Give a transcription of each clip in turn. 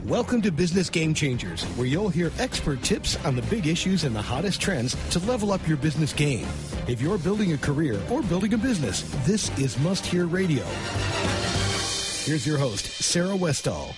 Welcome to Business Game Changers, where you'll hear expert tips on the big issues and the hottest trends to level up your business game. If you're building a career or building a business, this is Must Hear Radio. Here's your host, Sarah Westall.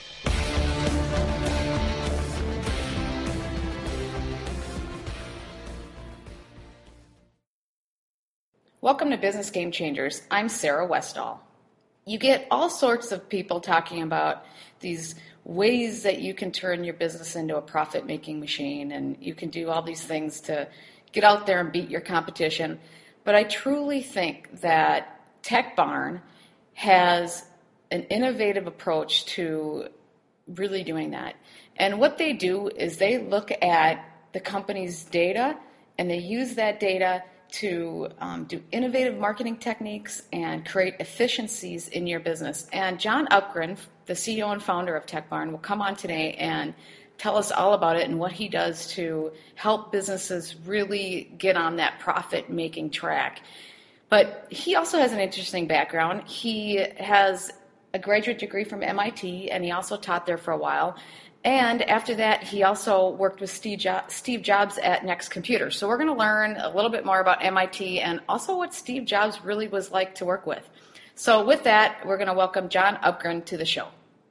Welcome to Business Game Changers. I'm Sarah Westall. You get all sorts of people talking about these ways that you can turn your business into a profit-making machine, and you can do all these things to get out there and beat your competition. But I truly think that Tech Barn has an innovative approach to really doing that. And what they do is they look at the company's data, and they use that data to do innovative marketing techniques and create efficiencies in your business. And John Upgren, the CEO and founder of Tech Barn, will come on today and tell us all about it and what he does to help businesses really get on that profit-making track. But he also has an interesting background. He has a graduate degree from MIT, and he also taught there for a while. And after that, he also worked with Steve Jobs at Next Computer. So we're going to learn a little bit more about MIT and also what Steve Jobs really was like to work with. So with that, we're going to welcome John Upgren to the show.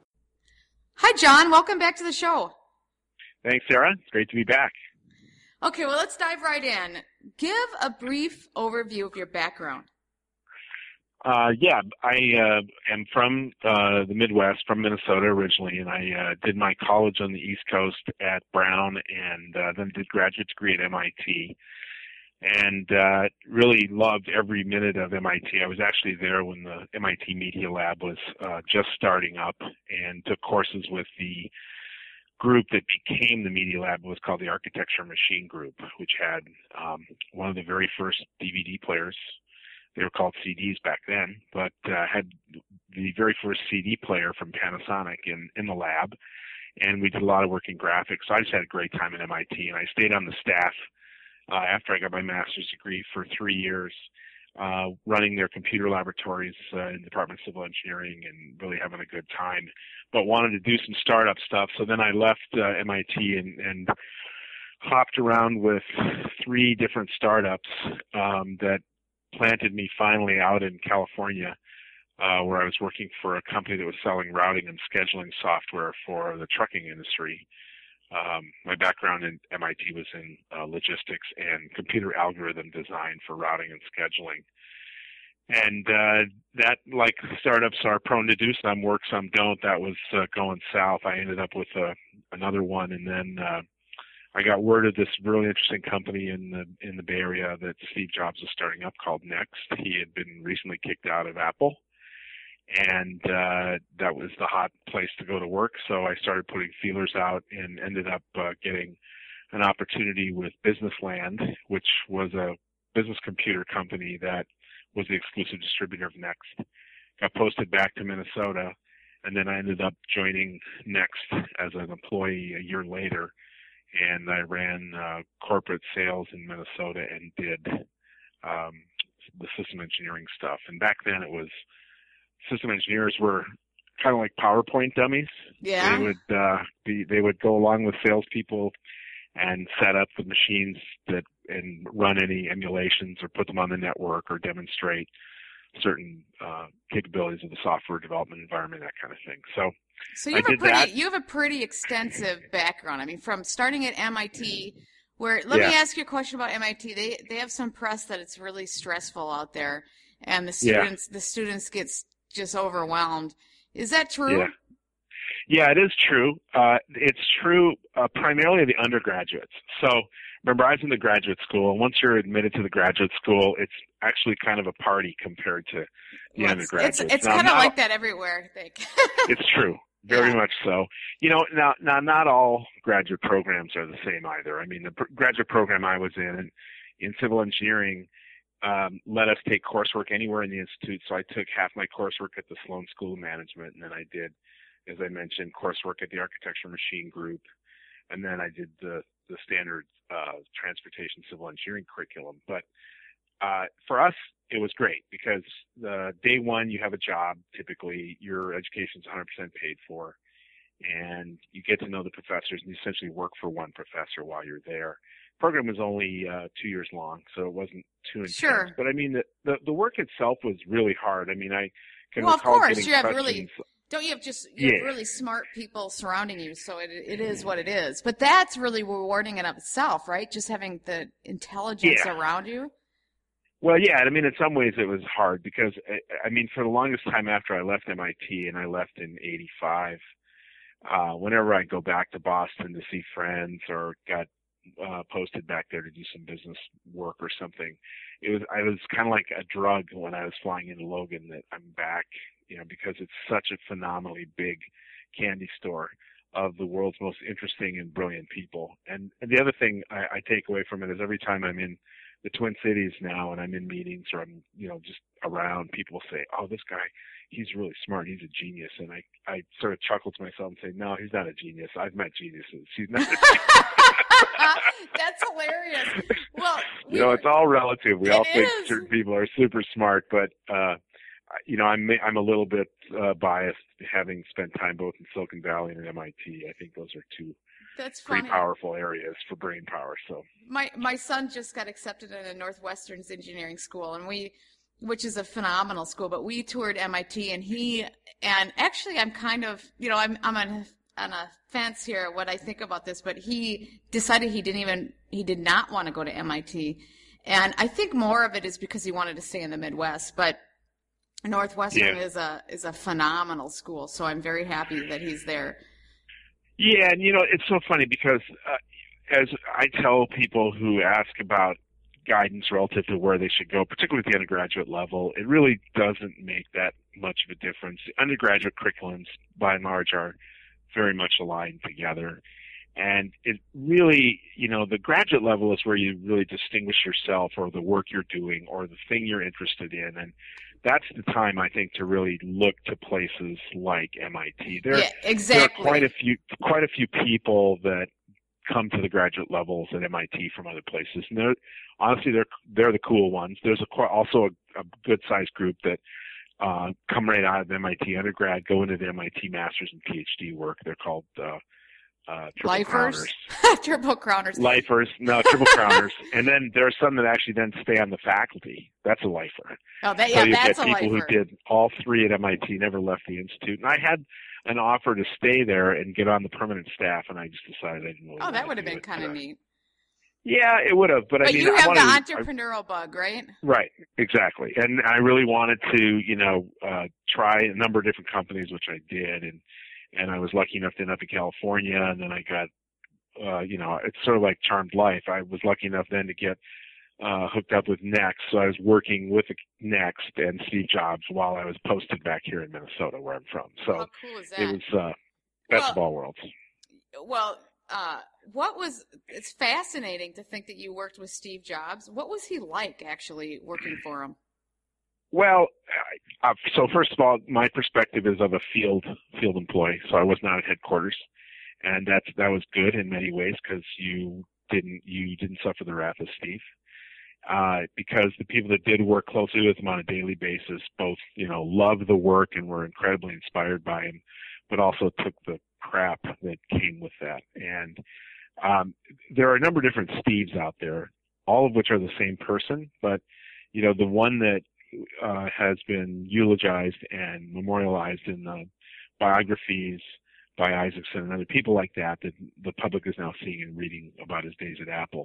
Hi, John. Welcome back to the show. Thanks, Sarah. It's great to be back. Okay, well, let's dive right in. Give a brief overview of your background. I am from the Midwest, from Minnesota originally, and I did my college on the East Coast at Brown, and then did graduate degree at MIT, and really loved every minute of MIT. I was actually there when the MIT Media Lab was just starting up, and took courses with the group that became the Media Lab. It was called the Architecture Machine Group, which had one of the very first DVD players. They were called CDs back then, but had the very first CD player from Panasonic in the lab, and we did a lot of work in graphics. So I just had a great time at MIT, and I stayed on the staff after I got my master's degree for 3 years, running their computer laboratories in the Department of Civil Engineering, and really having a good time, but wanted to do some startup stuff. So then I left MIT and hopped around with 3 different startups that planted me finally out in California, where I was working for a company that was selling routing and scheduling software for the trucking industry. My background in MIT was in logistics and computer algorithm design for routing and scheduling. And that, like startups are prone to do, some work, some don't, that was going south. I ended up with another one, and then I got word of this really interesting company in the Bay Area that Steve Jobs was starting up called Next. He had been recently kicked out of Apple, and that was the hot place to go to work. So I started putting feelers out and ended up getting an opportunity with Businessland, which was a business computer company that was the exclusive distributor of Next. Got posted back to Minnesota, and then I ended up joining Next as an employee a year later. And I ran corporate sales in Minnesota and did the system engineering stuff. And back then, it was system engineers were kind of like PowerPoint dummies. Yeah. They would go along with salespeople and set up the machines and run any emulations or put them on the network or demonstrate certain capabilities of the software development environment, that kind of thing. So you have a pretty extensive background. I mean, from starting at MIT, where let me ask you a question about MIT. They have some press that it's really stressful out there, and the students get just overwhelmed. Is that true? Yeah, it is true. It's true primarily the undergraduates. So remember, I was in the graduate school, and once you're admitted to the graduate school, it's actually kind of a party compared to the undergraduates. It's kind of like that everywhere, I think. It's true. Very much so. You know, now not all graduate programs are the same either. I mean, the graduate program I was in civil engineering, let us take coursework anywhere in the institute. So I took half my coursework at the Sloan School of Management, and then I did, as I mentioned, coursework at the Architecture Machine Group, and then I did the standard transportation civil engineering curriculum. But for us, it was great because day one you have a job. Typically, your education is 100% paid for, and you get to know the professors, and you essentially work for one professor while you're there. The program was only 2 years long, so it wasn't too intense. Sure. But I mean, the work itself was really hard. I mean, I can well, recall of course, getting you have questions. really. Don't you have you have really smart people surrounding you, so it is what it is. But that's really rewarding in of itself, right? Just having the intelligence around you. Well, yeah. I mean, in some ways it was hard because, I mean, for the longest time after I left MIT, and I left in '85, whenever I go back to Boston to see friends or got posted back there to do some business work or something, I was kind of like a drug when I was flying into Logan that I'm back, because it's such a phenomenally big candy store of the world's most interesting and brilliant people. And the other thing I take away from it is every time I'm in the Twin Cities now and I'm in meetings or I'm, just around, people say, oh, this guy, he's really smart. He's a genius. And I sort of chuckle to myself and say, no, he's not a genius. I've met geniuses. He's not a genius. That's hilarious. Well, it's all relative. We all think certain people are super smart, but, I'm a little bit biased having spent time both in Silicon Valley and at MIT. I think those are two pretty powerful areas for brain power. So my son just got accepted into Northwestern's engineering school, and which is a phenomenal school. But we toured MIT, and actually I'm kind of I'm on a fence here what I think about this, but he decided he did not want to go to MIT, and I think more of it is because he wanted to stay in the Midwest, but Northwestern is a phenomenal school, so I'm very happy that he's there. Yeah, and it's so funny because as I tell people who ask about guidance relative to where they should go, particularly at the undergraduate level, it really doesn't make that much of a difference. Undergraduate curriculums, by and large, are very much aligned together. And it really, the graduate level is where you really distinguish yourself or the work you're doing or the thing you're interested in. And that's the time, I think, to really look to places like MIT. There are quite a few people that come to the graduate levels at MIT from other places. And they're the cool ones. There's also a good-sized group that come right out of MIT undergrad, go into the MIT master's and PhD work. They're called triple crowners. Triple crowners. Lifers. No, triple crowners. And then there are some that actually then stay on the faculty. That's a lifer. Oh, that's a lifer. People who did all three at MIT, never left the institute. And I had an offer to stay there and get on the permanent staff, and I just decided I didn't really want that would have been kind of neat. Yeah, it would have. But I mean, you have the entrepreneurial bug, right? Right, exactly. And I really wanted to, try a number of different companies, which I did. And I was lucky enough to end up in California, and then I got, it's sort of like charmed life. I was lucky enough then to get hooked up with Next, so I was working with Next and Steve Jobs while I was posted back here in Minnesota, where I'm from. So how cool is that? It was best of all worlds. Well, it's fascinating to think that you worked with Steve Jobs. What was he like actually working for him? Well, so first of all, my perspective is of a field employee. So I was not at headquarters, and that was good in many ways because you didn't suffer the wrath of Steve. Because the people that did work closely with him on a daily basis both, loved the work and were incredibly inspired by him, but also took the crap that came with that. And there are a number of different Steves out there, all of which are the same person, but the one that has been eulogized and memorialized in the biographies by Isaacson and other people like that the public is now seeing and reading about his days at Apple.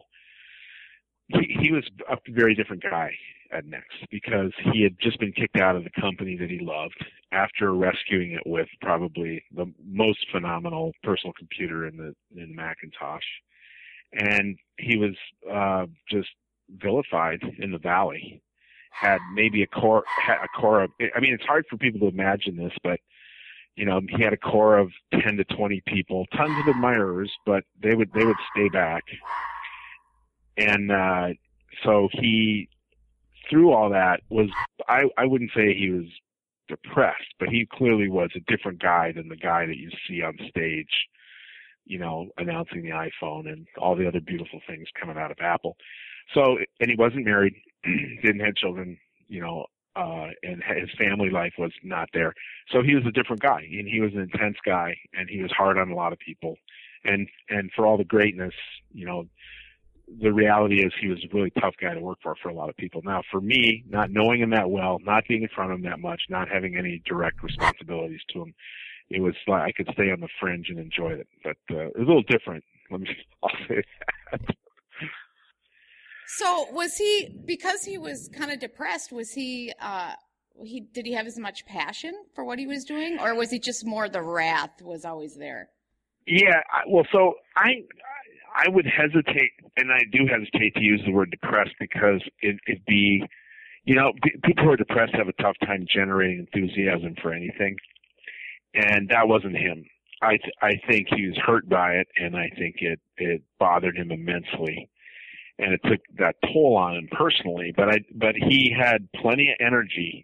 He was a very different guy at Next because he had just been kicked out of the company that he loved after rescuing it with probably the most phenomenal personal computer in the Macintosh. And he was just vilified in the Valley. Had maybe a core of, I mean, it's hard for people to imagine this, but, he had a core of 10 to 20 people, tons of admirers, but they would stay back. And so he, through all that, I wouldn't say he was depressed, but he clearly was a different guy than the guy that you see on stage, announcing the iPhone and all the other beautiful things coming out of Apple. So, and he wasn't married, didn't have children, and his family life was not there. So he was a different guy, and he was an intense guy, and he was hard on a lot of people. And for all the greatness, the reality is he was a really tough guy to work for a lot of people. Now, for me, not knowing him that well, not being in front of him that much, not having any direct responsibilities to him, it was like I could stay on the fringe and enjoy it. But it was a little different. I'll say that. So was he, because he was kind of depressed, was he did he have as much passion for what he was doing, or was he just more the wrath was always there? Yeah, so I would hesitate, and I do hesitate to use the word depressed because it'd be, people who are depressed have a tough time generating enthusiasm for anything, and that wasn't him. I think he was hurt by it, and I think it bothered him immensely, and it took that toll on him personally. But he had plenty of energy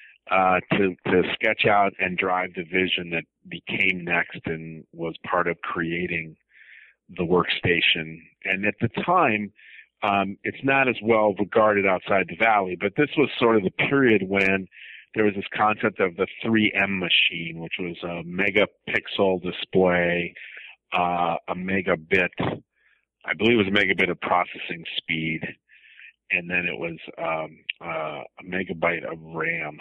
to sketch out and drive the vision that became Next and was part of creating the workstation. And at the time, it's not as well regarded outside the Valley, but this was sort of the period when there was this concept of the 3M machine, which was a megapixel display, a megabit, I believe it was a megabit of processing speed, and then it was a megabyte of RAM.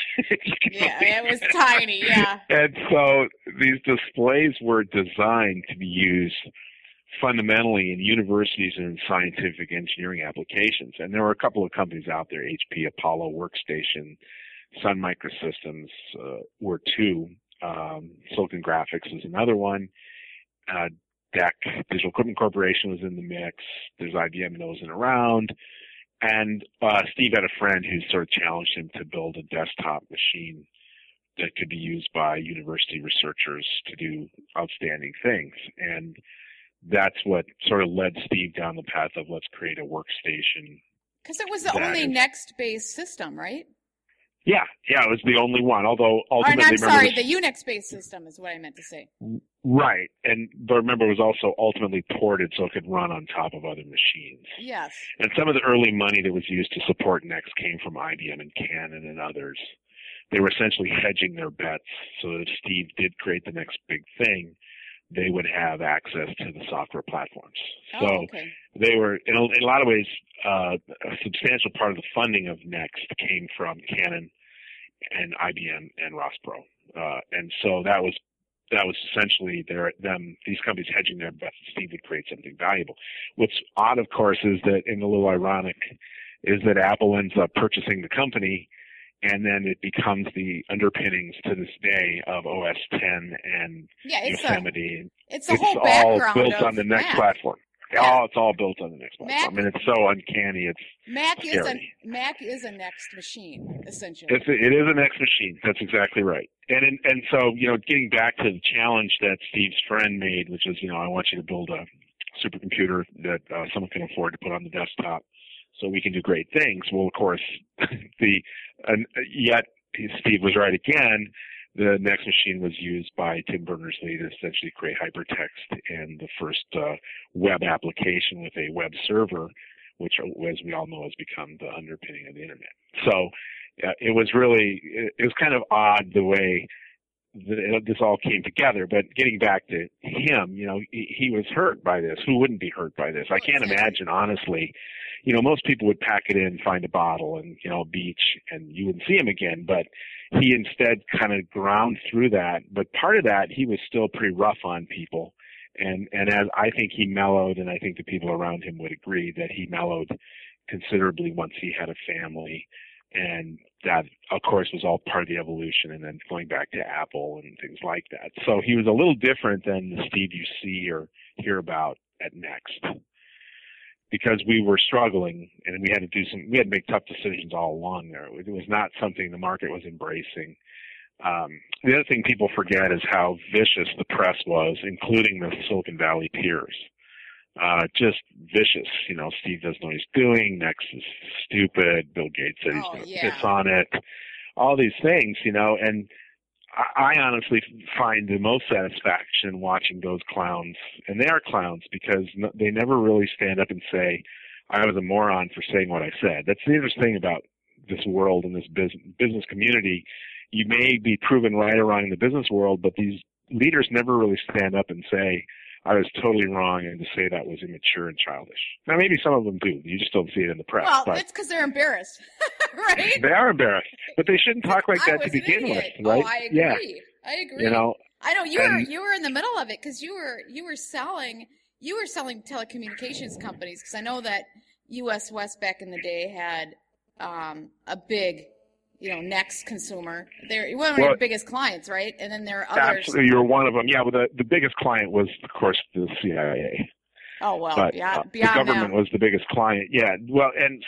Yeah, it was tiny, yeah. And so these displays were designed to be used fundamentally in universities and in scientific engineering applications. And there were a couple of companies out there, HP, Apollo Workstation, Sun Microsystems were two. Silicon Graphics was another one. DEC, Digital Equipment Corporation, was in the mix. There's IBM that wasn't around. And Steve had a friend who sort of challenged him to build a desktop machine that could be used by university researchers to do outstanding things. And that's what sort of led Steve down the path of let's create a workstation. Because it was the only Next-based system, right? Yeah, it was the only one. Although ultimately, the Unix-based system is what I meant to say. Right, but remember, it was also ultimately ported so it could run on top of other machines. Yes. And some of the early money that was used to support Next came from IBM and Canon and others. They were essentially hedging their bets so that if Steve did create the next big thing, they would have access to the software platforms. They were, in a lot of ways, a substantial part of the funding of Next came from Canon and IBM and Ross Pro. And so that was essentially these companies hedging their bets that Steve would create something valuable. What's odd, of course, is that, and a little ironic, is that Apple ends up purchasing the company, and then it becomes the underpinnings to this day of OS X and Yosemite. It's whole background all built on the Next Mac. platform. Yeah. It's all built on the Next platform, and it's so uncanny. It's scary. Mac is a Next machine, essentially. It is a Next machine. That's exactly right. And so getting back to the challenge that Steve's friend made, which is I want you to build a supercomputer that someone can afford to put on the desktop, so we can do great things. Well, of course, yet Steve was right again. The Next machine was used by Tim Berners-Lee to essentially create hypertext and the first web application with a web server, which, as we all know, has become the underpinning of the internet. So it was kind of odd the way this all came together. But getting back to him, he was hurt by this. Who wouldn't be hurt by this? I can't imagine, honestly. Most people would pack it in, find a bottle, and beach, and you wouldn't see him again. But he instead kind of ground through that. But part of that, he was still pretty rough on people, and as I think he mellowed, and I think the people around him would agree that he mellowed considerably once he had a family, and that, of course, was all part of the evolution, and then going back to Apple and things like that. So he was a little different than the Steve you see or hear about at Next, because we were struggling and we had to make tough decisions all along there. It was not something the market was embracing. The other thing people forget is how vicious the press was, including the Silicon Valley peers. Just vicious. Steve doesn't know what he's doing. Next is stupid. Bill Gates said he's going to piss on it. All these things, and I honestly find the most satisfaction watching those clowns, and they are clowns because they never really stand up and say, I was a moron for saying what I said. That's the interesting thing about this world and this business community, you may be proven right or wrong in the business world, but these leaders never really stand up and say, I was totally wrong, and to say that was immature and childish. Now, maybe some of them do. You just don't see it in the press. Well, that's because they're embarrassed, right? They are embarrassed, but they shouldn't talk like that to begin with, right? Oh, I agree. Yeah. I agree. You know, I know you were in the middle of it because you were selling telecommunications companies, because I know that U.S. West back in the day had a big, Next Consumer. They're one of your biggest clients, right? And then there are others. Absolutely, you're one of them. Yeah, well, the biggest client was, of course, the CIA. Oh well, but beyond the government was the biggest client. Yeah, well, and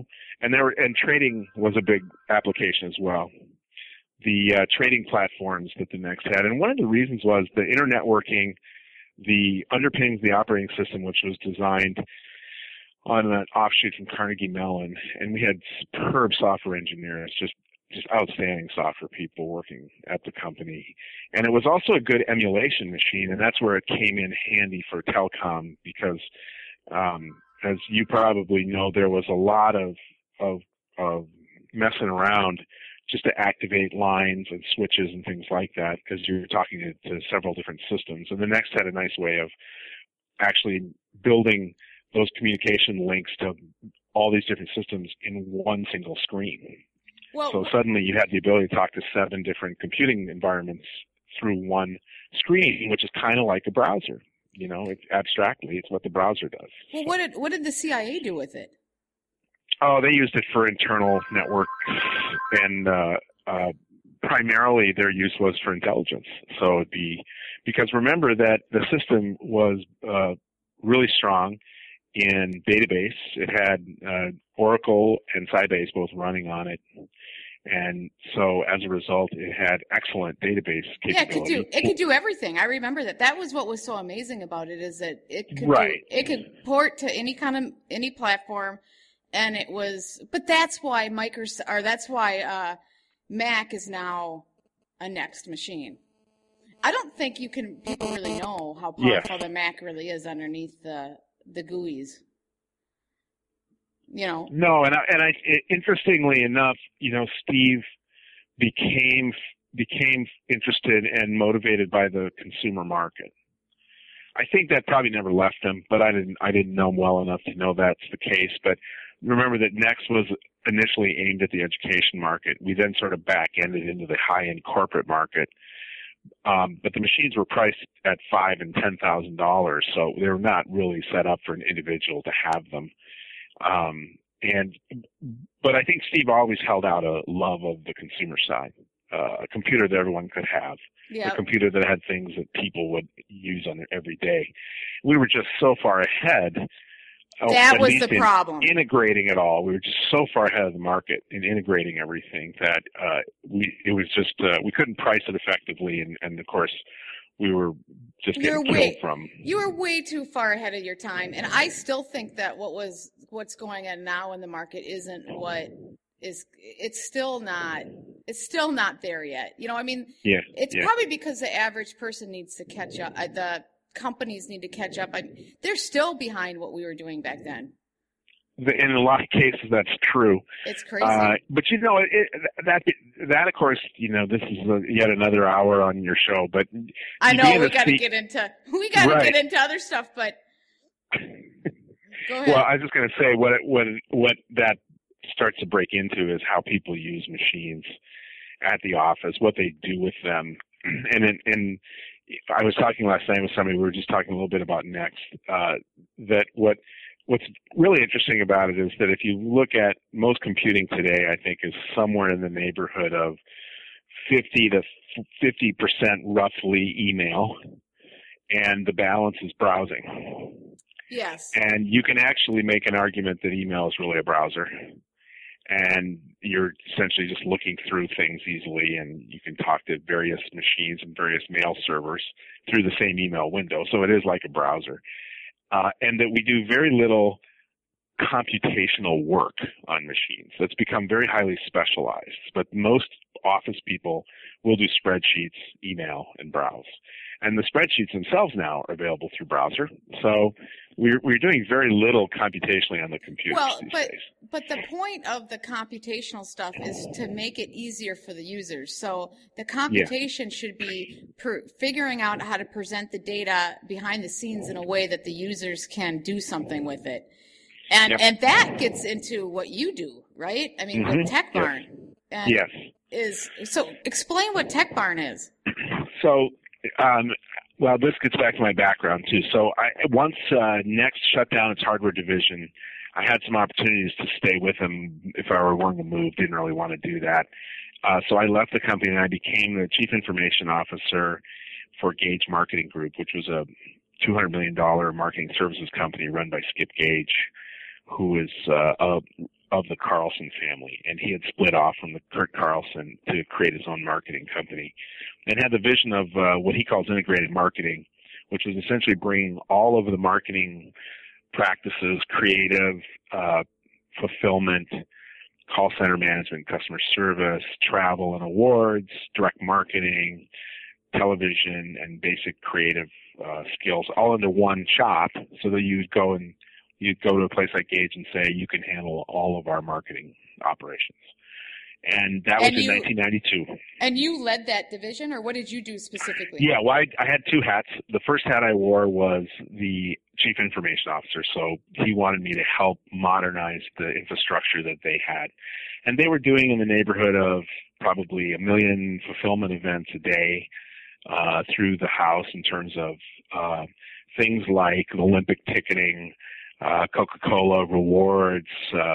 trading was a big application as well. The trading platforms that the Next had, and one of the reasons was the internetworking, the underpinnings of the operating system, which was designed on an offshoot from Carnegie Mellon, and we had superb software engineers, just outstanding software people working at the company. And it was also a good emulation machine, and that's where it came in handy for telecom, because as you probably know, there was a lot of messing around just to activate lines and switches and things like that, because you're talking to several different systems. And the Next had a nice way of actually building those communication links to all these different systems in one single screen. Well, so suddenly you had the ability to talk to 7 different computing environments through one screen, which is kind of like a browser. Abstractly, it's what the browser does. Well, what did the CIA do with it? Oh, they used it for internal networks, and primarily their use was for intelligence. So it'd be, because remember that the system was really strong in database. It had Oracle and Sybase both running on it. And so as a result, it had excellent database capability. Yeah, it could do everything. I remember that. That was what was so amazing about it, is that it could port to any platform, and it was. But that's why Mac is now a Next machine. I don't think people really know how powerful the Mac really is underneath the GUIs. No, and I interestingly enough, Steve became interested and motivated by the consumer market. I think that probably never left him, but I didn't know him well enough to know that's the case. But remember that Next was initially aimed at the education market. We then sort of back-ended into the high-end corporate market. But the machines were priced at $5,000 and $10,000, so they were not really set up for an individual to have them. But I think Steve always held out a love of the consumer side, a computer that everyone could have, a computer that had things that people would use on it every day. We were just so far ahead. That was the problem. Integrating it all, we were just so far ahead of the market in integrating everything that we couldn't price it effectively, and of course we were just getting killed from. You were way too far ahead of your time, and I still think that what's going on now in the market isn't what is. It's still not there yet. It's probably because the average person needs to catch up. The companies need to catch up. They're still behind what we were doing back then. In a lot of cases, that's true. It's crazy. But that of course, this is yet another hour on your show. But I know we got to get into other stuff. But go ahead. Well, I was just going to say what that starts to break into is how people use machines at the office, what they do with them, and I was talking last night with somebody. We were just talking a little bit about Next. That what's really interesting about it is that if you look at most computing today, I think is somewhere in the neighborhood of 50% roughly email, and the balance is browsing. Yes. And you can actually make an argument that email is really a browser. And you're essentially just looking through things easily, and you can talk to various machines and various mail servers through the same email window. So it is like a browser. And that we do very little computational work on machines. That's become very highly specialized. But most office people will do spreadsheets, email, and browse. And the spreadsheets themselves now are available through browser. So we're doing very little computationally on the computer these days. But the point of the computational stuff is to make it easier for the users. So the computation should be figuring out how to present the data behind the scenes in a way that the users can do something with it. And and that gets into what you do, right? I mean, with TechBarn. Yes. So explain what TechBarn is. So, well, this gets back to my background too. So once Next shut down its hardware division, I had some opportunities to stay with them if I were willing to move. Didn't really want to do that. So I left the company and I became the Chief Information Officer for Gage Marketing Group, which was a $200 million marketing services company run by Skip Gage, who is of the Carlson family. And he had split off from the Kurt Carlson to create his own marketing company and had the vision of what he calls integrated marketing, which was essentially bringing all of the marketing practices, creative, fulfillment, call center management, customer service, travel and awards, direct marketing, television, and basic creative skills all into one shop, so that you'd go to a place like Gage and say, you can handle all of our marketing operations. And that was in 1992. And you led that division, or what did you do specifically? Yeah, well, I had two hats. The first hat I wore was the Chief Information Officer, so he wanted me to help modernize the infrastructure that they had. And they were doing in the neighborhood of probably 1 million fulfillment events a day through the house in terms of things like Olympic ticketing, Coca-Cola rewards,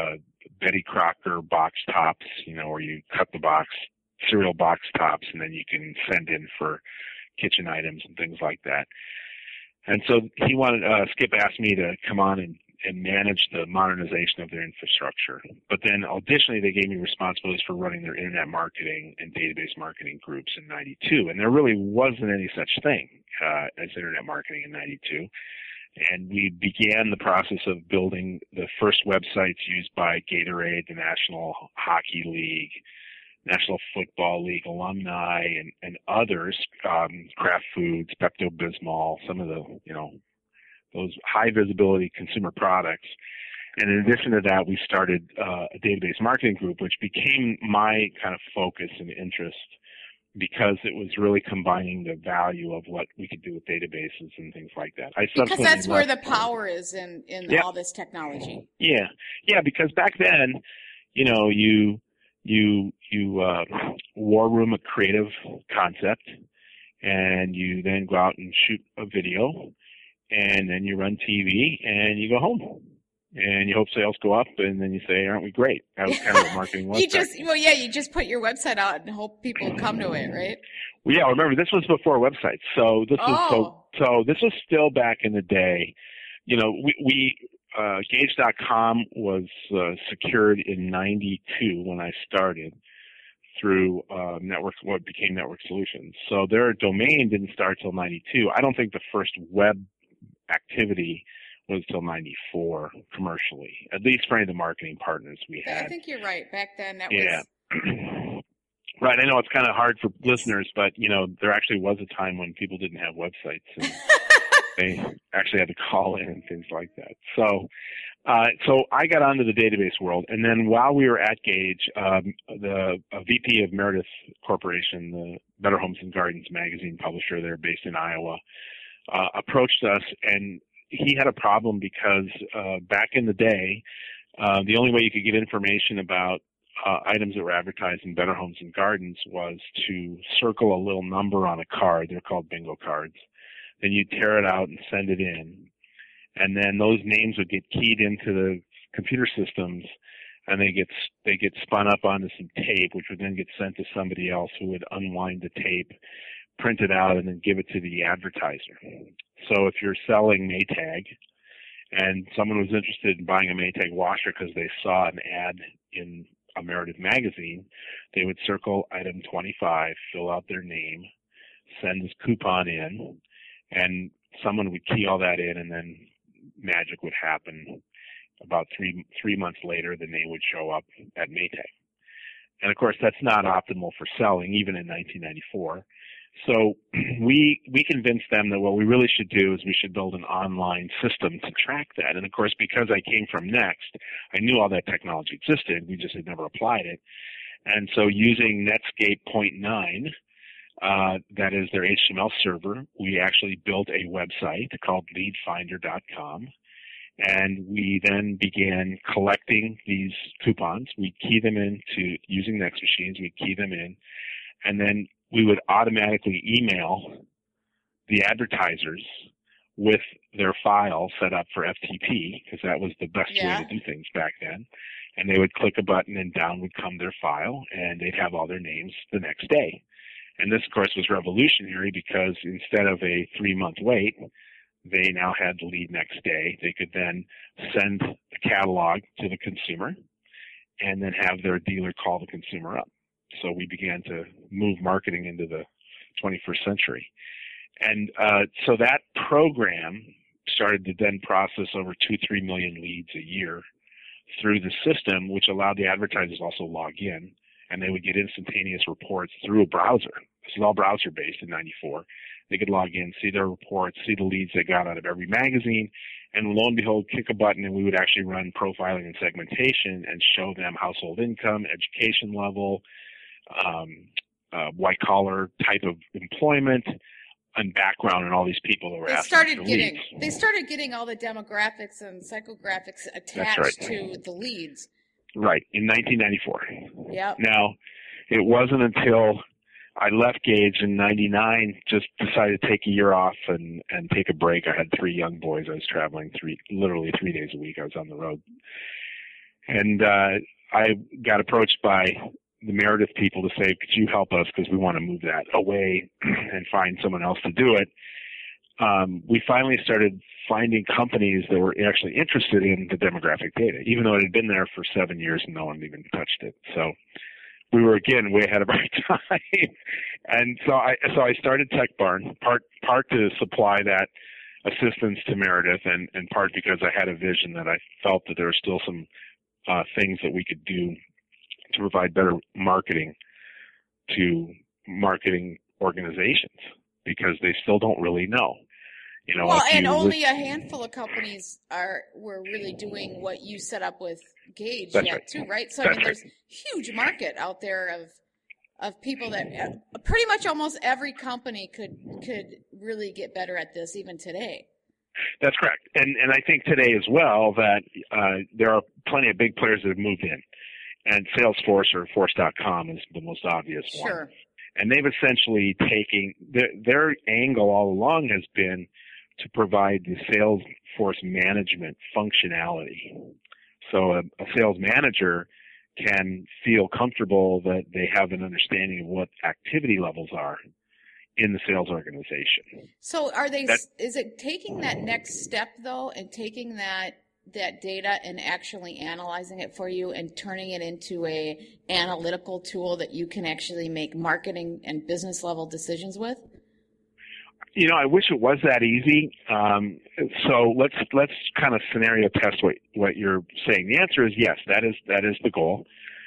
Betty Crocker box tops, where you cut the box, cereal box tops, and then you can send in for kitchen items and things like that. And so he wanted, Skip asked me to come on and manage the modernization of their infrastructure. But then additionally, they gave me responsibilities for running their internet marketing and database marketing groups in 92. And there really wasn't any such thing as internet marketing in 92. And we began the process of building the first websites used by Gatorade, the National Hockey League, National Football League alumni, and others, Kraft Foods, Pepto-Bismol, some of the, those high visibility consumer products. And in addition to that, we started a database marketing group, which became my kind of focus and interest, because it was really combining the value of what we could do with databases and things like that. Because that's where the power is in all this technology. Yeah, because back then, you war room a creative concept, and you then go out and shoot a video, and then you run TV, and you go home. And you hope sales go up, and then you say, aren't we great? That was kind of what marketing was. You just put your website out and hope people come to it, right? Well, yeah, remember, this was before websites. So this was still back in the day. Gage.com was secured in 92 when I started through what became Network Solutions. So their domain didn't start till 92. I don't think the first web activity was till 94 commercially, at least for any of the marketing partners we had. I think you're right. Back then, that was... Right. I know it's kind of hard for listeners, but, there actually was a time when people didn't have websites, and they actually had to call in and things like that. So I got onto the database world, and then while we were at Gage, the VP of Meredith Corporation, the Better Homes and Gardens magazine publisher there based in Iowa, approached us, and he had a problem because back in the day, the only way you could get information about items that were advertised in Better Homes and Gardens was to circle a little number on a card. They're called bingo cards. Then you tear it out and send it in. And then those names would get keyed into the computer systems, and they get spun up onto some tape, which would then get sent to somebody else who would unwind the tape, print it out, and then give it to the advertiser. So if you're selling Maytag and someone was interested in buying a Maytag washer because they saw an ad in a Meredith magazine, they would circle item 25, fill out their name, send this coupon in, and someone would key all that in, and then magic would happen. About three months later, the name would show up at Maytag. And of course, that's not optimal for selling, even in 1994. So we convinced them that what we really should do is we should build an online system to track that. And of course, because I came from Next, I knew all that technology existed. We just had never applied it. And so using Netscape 0.9, that is their HTML server, we actually built a website called leadfinder.com. And we then began collecting these coupons. We'd key them into, using Next machines, we'd key them in. And then we would automatically email the advertisers with their file set up for FTP, because that was the best way to do things back then. And they would click a button and down would come their file, and they'd have all their names the next day. And this, of course, was revolutionary because instead of a 3-month wait, they now had the lead next day. They could then send the catalog to the consumer and then have their dealer call the consumer up. So we began to move marketing into the 21st century. And so that program started to then process over 2-3 million leads a year through the system, which allowed the advertisers also log in, and they would get instantaneous reports through a browser. This is all browser-based in 94. They could log in, see their reports, see the leads they got out of every magazine, and lo and behold, kick a button, and we would actually run profiling and segmentation and show them household income, education level, white-collar type of employment, and background, and all these people that were asking for leads. They started getting all the demographics and psychographics attached to the leads. Right, in 1994. Yep. Now, it wasn't until I left Gage in 99, just decided to take a year off and take a break. I had 3 young boys. I was traveling literally 3 days a week. I was on the road. And I got approached by the Meredith people to say, could you help us because we want to move that away and find someone else to do it. We finally started finding companies that were actually interested in the demographic data, even though it had been there for 7 years and no one even touched it. So we were, again, way ahead of our time. And so I started Tech Barn, part to supply that assistance to Meredith, and part because I had a vision that I felt that there were still some things that we could do to provide better marketing to marketing organizations, because they still don't really know. You know, well, and only a handful of companies were really doing what you set up with Gage too, right? So I mean, there's a huge market out there of people that pretty much almost every company could really get better at this even today. That's correct, and I think today as well that there are plenty of big players that have moved in, and Salesforce or Force.com is the most obvious one. Sure. And they've essentially taken their angle all along has been to provide the Salesforce management functionality. So a sales manager can feel comfortable that they have an understanding of what activity levels are in the sales organization. So is it taking that next step though, and taking that data and actually analyzing it for you and turning it into a analytical tool that you can actually make marketing and business level decisions with? You know, I wish it was that easy. So let's kind of scenario test what you're saying. The answer is yes, that is the goal.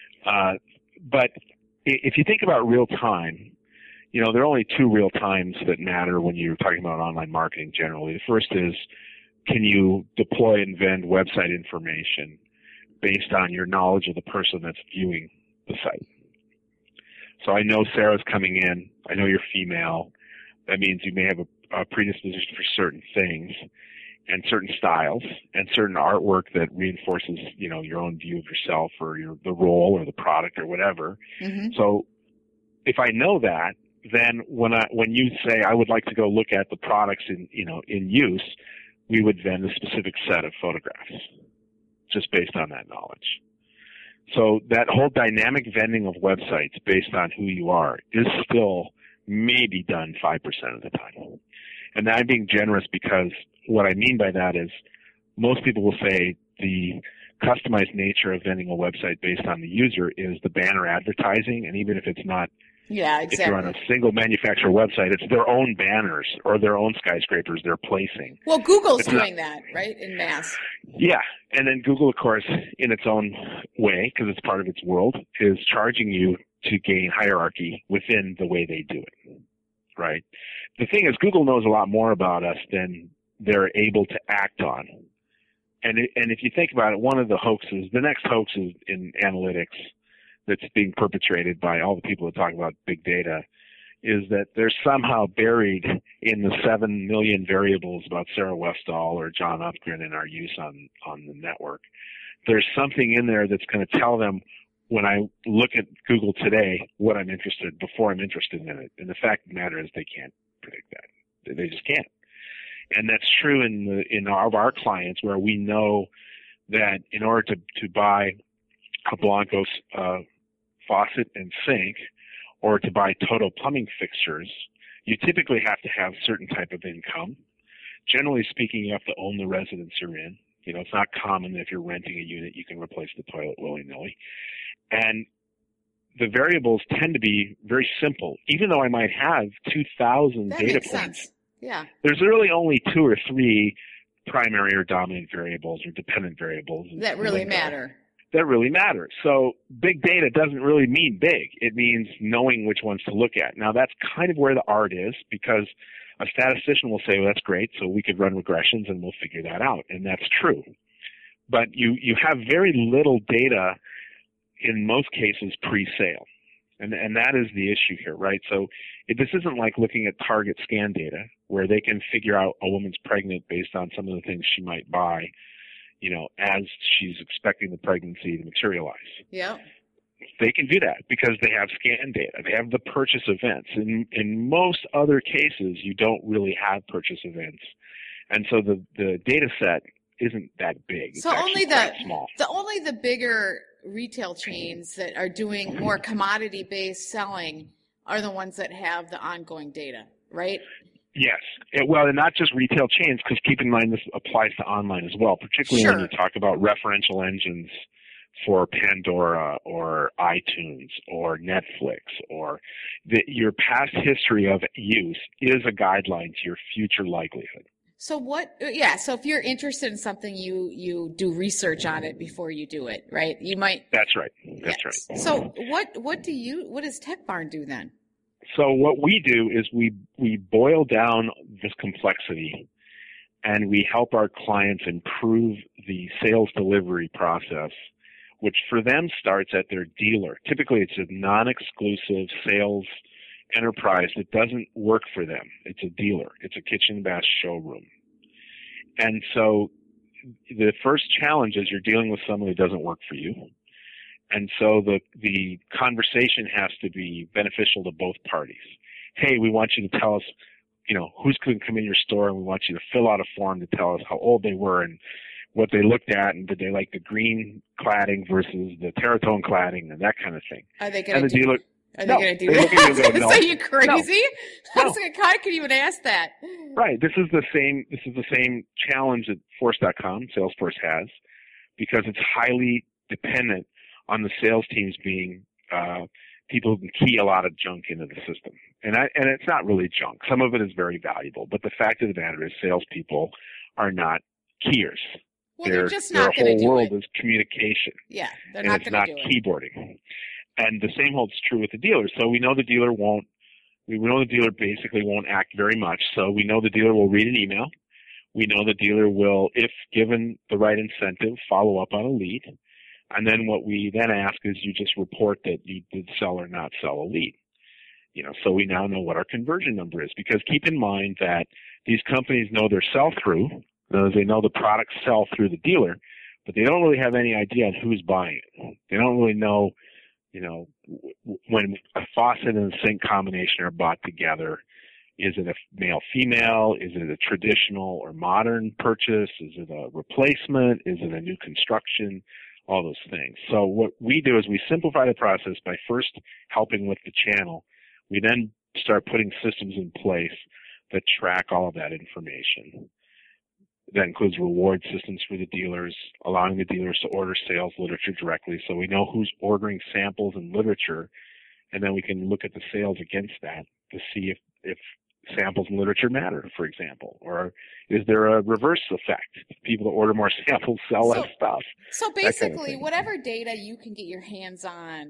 But if you think about real time, you know, there are only 2 real times that matter when you're talking about online marketing generally. The first is, can you deploy and vend website information based on your knowledge of the person that's viewing the site? So I know Sarah's coming in. I know you're female. That means you may have a predisposition for certain things and certain styles and certain artwork that reinforces, you know, your own view of yourself or the role or the product or whatever. Mm-hmm. So if I know that, then when you say I would like to go look at the products in use, we would vend a specific set of photographs just based on that knowledge. So that whole dynamic vending of websites based on who you are is still maybe done 5% of the time. And I'm being generous because what I mean by that is most people will say the customized nature of vending a website based on the user is the banner advertising, and even if it's not, exactly. If you're on a single manufacturer website, it's their own banners or their own skyscrapers they're placing. Well, Google's doing that, right, in mass. Yeah, and then Google, of course, in its own way, because it's part of its world, is charging you to gain hierarchy within the way they do it. right? The thing is, Google knows a lot more about us than they're able to act on. And if you think about it, one of the hoaxes, the next hoax is in analytics that's being perpetrated by all the people that talk about big data, is that they're somehow buried in the 7 million variables about Sarah Westall or John Upgren and our use on the network. There's something in there that's going to tell them when I look at Google today what I'm interested before I'm interested in it. And the fact of the matter is they can't predict that. They just can't. And that's true in all of our clients, where we know that in order to buy a Blancos faucet and sink, or to buy Toto plumbing fixtures, you typically have to have certain type of income. Generally speaking, you have to own the residence you're in. You know, it's not common that if you're renting a unit, you can replace the toilet willy-nilly. And the variables tend to be very simple. Even though I might have 2,000 data points, sense. Yeah. There's really only 2 or 3 primary or dominant variables or dependent variables that really matter. That really matter. So big data doesn't really mean big. It means knowing which ones to look at. Now that's kind of where the art is, because a statistician will say, well, that's great, so we could run regressions and we'll figure that out. And that's true. But you have very little data in most cases pre-sale. And that is the issue here, right? So this isn't like looking at Target scan data where they can figure out a woman's pregnant based on some of the things she might buy, you know, as she's expecting the pregnancy to materialize. Yeah. They can do that because they have scan data. They have the purchase events. In most other cases, you don't really have purchase events. And so the data set isn't that big. So it's only small. only the bigger retail chains that are doing more commodity-based selling are the ones that have the ongoing data, right? Yes. Well, and not just retail chains, because keep in mind this applies to online as well, particularly when you talk about referential engines for Pandora or iTunes or Netflix, or your past history of use is a guideline to your future likelihood. So so if you're interested in something, you do research on it before you do it, right? You might. That's right. That's right. So what does Tech Barn do then? So what we do is we boil down this complexity and we help our clients improve the sales delivery process, which for them starts at their dealer. Typically it's a non-exclusive sales enterprise that doesn't work for them. It's a dealer. It's a kitchen bath showroom. And so the first challenge is you're dealing with someone who doesn't work for you. And so the conversation has to be beneficial to both parties. Hey, we want you to tell us, you know, who's going to come in your store, and we want you to fill out a form to tell us how old they were and what they looked at, and did they like the green cladding versus the Terratone cladding and that kind of thing. Are they going to do that? I was going to say, you crazy? No. I was going to, how could you even ask that? Right. This is the same challenge that Force.com, Salesforce has, because it's highly dependent on the sales teams being people who can key a lot of junk into the system. And it's not really junk. Some of it is very valuable. But the fact of the matter is salespeople are not keyers. Well, they're just not going to do it. Their whole world is communication. Yeah, they're not going to do it. And it's not keyboarding. And the same holds true with the dealer. So we know the dealer basically won't act very much. So we know the dealer will read an email. We know the dealer will, if given the right incentive, follow up on a lead. And then what we then ask is you just report that you did sell or not sell a lead. You know, so we now know what our conversion number is, because keep in mind that these companies know their sell-through. They know the products sell through the dealer, but they don't really have any idea on who's buying it. They don't really know, you know, when a faucet and a sink combination are bought together, is it a male-female? Is it a traditional or modern purchase? Is it a replacement? Is it a new construction? All those things. So what we do is we simplify the process by first helping with the channel. We then start putting systems in place that track all of that information. That includes reward systems for the dealers, allowing the dealers to order sales literature directly, so we know who's ordering samples and literature, and then we can look at the sales against that to see if samples and literature matter, for example, or is there a reverse effect? People that order more samples sell less stuff. So basically, whatever data you can get your hands on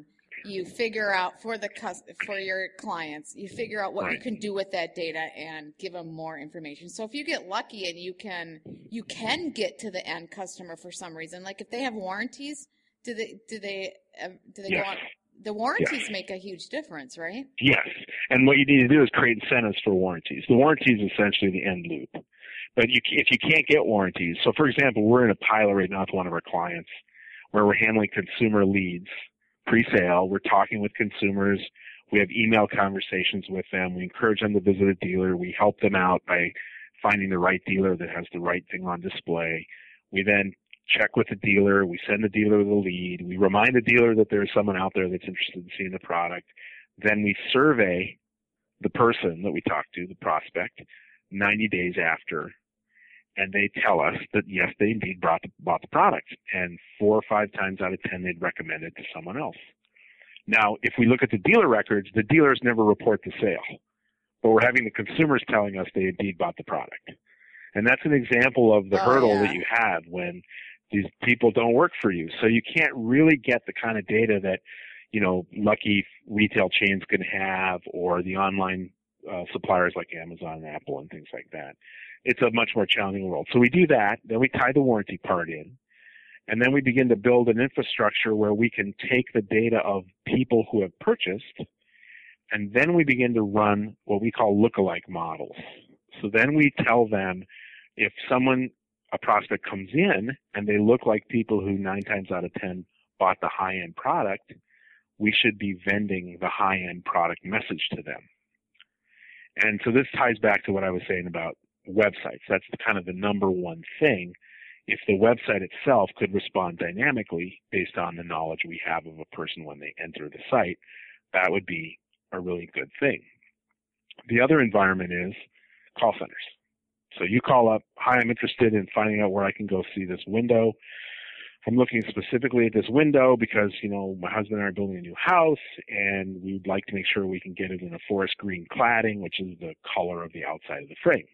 you figure out for your clients, you figure out what Right. you can do with that data and give them more information. So if you get lucky and you can get to the end customer for some reason, like if they have warranties, do they Yes. go on? The warranties Yes. make a huge difference, right? Yes. And what you need to do is create incentives for warranties. The warranty is essentially the end loop. But if you can't get warranties, so for example, we're in a pilot right now with one of our clients where we're handling consumer leads, pre-sale. We're talking with consumers. We have email conversations with them. We encourage them to visit a dealer. We help them out by finding the right dealer that has the right thing on display. We then check with the dealer. We send the dealer the lead. We remind the dealer that there's someone out there that's interested in seeing the product. Then we survey the person that we talked to, the prospect, 90 days after, and they tell us that, yes, they indeed bought the product. And 4 or 5 times out of 10, they'd recommend it to someone else. Now, if we look at the dealer records, the dealers never report the sale. But we're having the consumers telling us they indeed bought the product. And that's an example of the hurdle that you have when these people don't work for you. So you can't really get the kind of data that, lucky retail chains can have, or the online suppliers like Amazon and Apple and things like that. It's a much more challenging world. So we do that. Then we tie the warranty part in. And then we begin to build an infrastructure where we can take the data of people who have purchased, and then we begin to run what we call lookalike models. So then we tell them if a prospect comes in and they look like people who 9 times out of 10 bought the high-end product, we should be vending the high-end product message to them. And so this ties back to what I was saying about websites. That's kind of the number one thing. If the website itself could respond dynamically based on the knowledge we have of a person when they enter the site, that would be a really good thing. The other environment is call centers. So you call up, hi, I'm interested in finding out where I can go see this window. I'm looking specifically at this window because, my husband and I are building a new house, and we'd like to make sure we can get it in a forest green cladding, which is the color of the outside of the frame.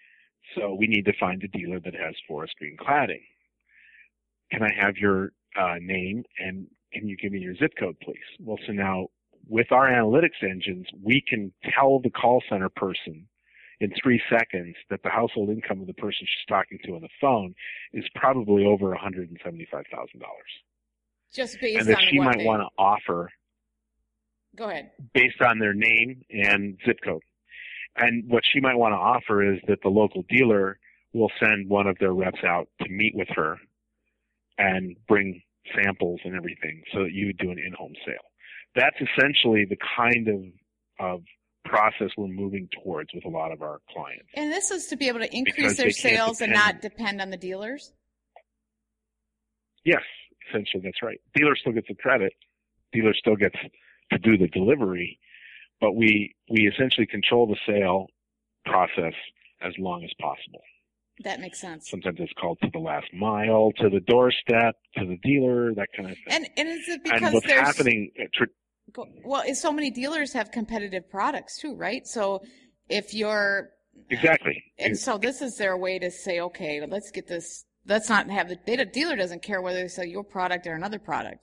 So we need to find a dealer that has forest green cladding. Can I have your name, and can you give me your zip code, please? Well, so now with our analytics engines, we can tell the call center person in 3 seconds that the household income of the person she's talking to on the phone is probably over $175,000. Just based on and that she might want to offer. Go ahead. Based on their name and zip code. And what she might want to offer is that the local dealer will send one of their reps out to meet with her and bring samples and everything so that you would do an in-home sale. That's essentially the kind of process we're moving towards with a lot of our clients. And this is to be able to increase their sales and not depend on the dealers? Yes, essentially that's right. Dealer still gets the credit. Dealer still gets to do the delivery, but we essentially control the sale process as long as possible. That makes sense. Sometimes it's called to the last mile, to the doorstep, to the dealer, that kind of thing. And is it because and what's happening? Well, so many dealers have competitive products too, right? So if you're exactly, and so this is their way to say, okay, let's get this. Let's not have the dealer doesn't care whether they sell your product or another product.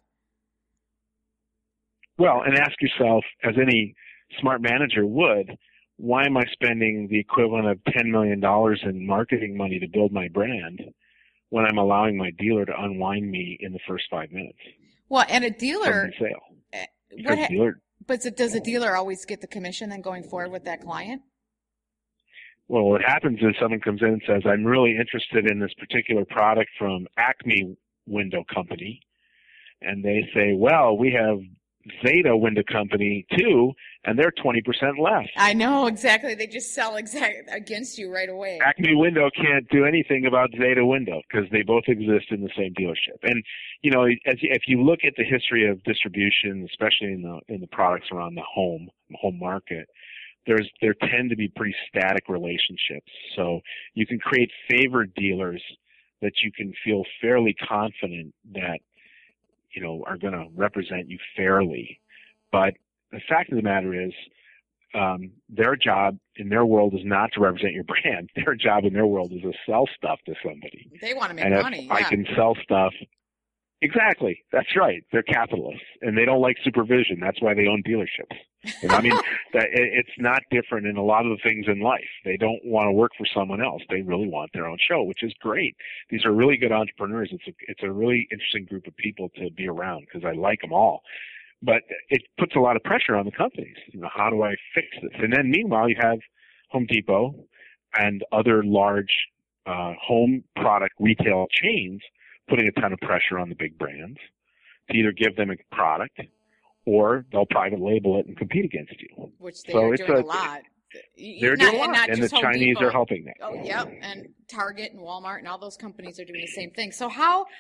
Well, and ask yourself, as any smart manager would, why am I spending the equivalent of $10 million in marketing money to build my brand when I'm allowing my dealer to unwind me in the first 5 minutes? Well, and a dealer sale. But does a dealer always get the commission then going forward with that client? Well, what happens is someone comes in and says, I'm really interested in this particular product from Acme Window Company. And they say, well, we have Zeta Window Company too, and they're 20% less. I know, exactly. They just sell against you right away. Acme Window can't do anything about Zeta Window because they both exist in the same dealership. And, if you look at the history of distribution, especially in the products around the home market, there tend to be pretty static relationships. So you can create favored dealers that you can feel fairly confident that are going to represent you fairly. But the fact of the matter is, their job in their world is not to represent your brand. Their job in their world is to sell stuff to somebody. They want to make and money. If I can sell stuff, Exactly. That's right. They're capitalists, and they don't like supervision. That's why they own dealerships. And I mean, it's not different in a lot of the things in life. They don't want to work for someone else. They really want their own show, which is great. These are really good entrepreneurs. It's a really interesting group of people to be around because I like them all. But it puts a lot of pressure on the companies. How do I fix this? And then meanwhile, you have Home Depot and other large home product retail chains putting a ton of pressure on the big brands to either give them a product or they'll private label it and compete against you. Which they are doing a lot. They're doing a lot, and the Chinese are helping that. Oh, yep, and Target and Walmart and all those companies are doing the same thing. So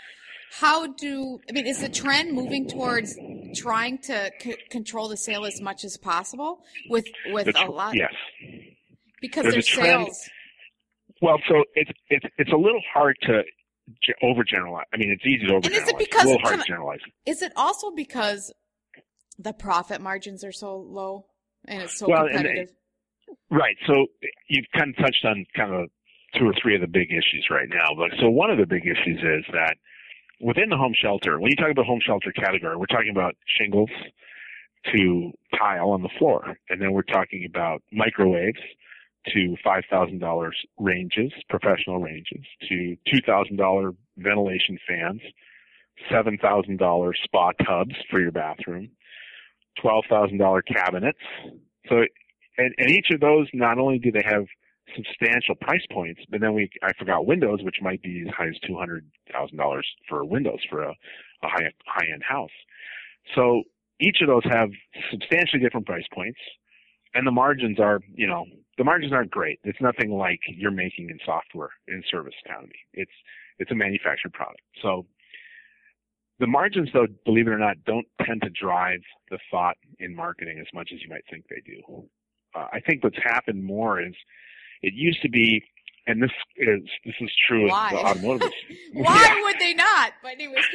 is the trend moving towards trying to control the sale as much as possible with a lot? Yes. Because there's sales. Well, so it's a little hard to overgeneralize. I mean, it's easy to overgeneralize. It's a little hard to generalize. Is it also because the profit margins are so low and it's so competitive? Right. So you've kind of touched on kind of 2 or 3 of the big issues right now. But so one of the big issues is that within the home shelter, when you talk about home shelter category, we're talking about shingles to tile on the floor, and then we're talking about microwaves to $5,000 ranges, professional ranges, to $2,000 ventilation fans, $7,000 spa tubs for your bathroom, $12,000 cabinets. So, and each of those, not only do they have substantial price points, but then I forgot windows, which might be as high as $200,000 for windows for a high-end house. So each of those have substantially different price points, and the margins are, the margins aren't great. It's nothing like you're making in software in service economy. It's a manufactured product. So the margins, though, believe it or not, don't tend to drive the thought in marketing as much as you might think they do. I think what's happened more is it used to be, and this is true in the automotive. Why would they not? But anyways,